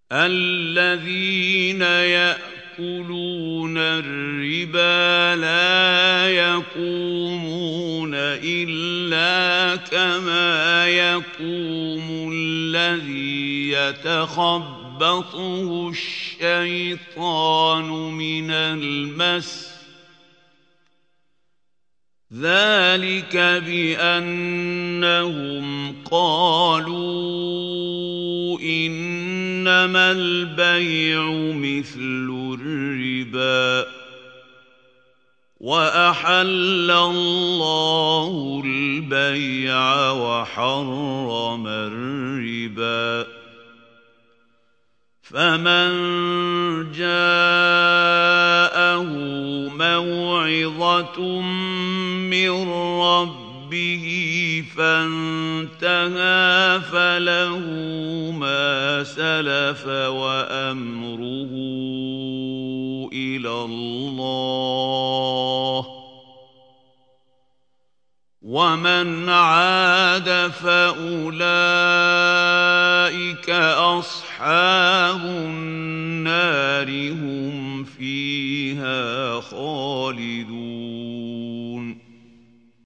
الذين يأكلون الربا لا يقومون إلا كما يقوم الذي يتخبطه الشيطان من المس ذلك بأنهم قالوا إنما البيع مثل الربا وأحل الله البيع وحرم الربا فمن جاءه موعظة من ربه فانتهى فله ما سلف وأمره إلى الله ومن عاد فأولئك أصحاب النار هم فيها خالدون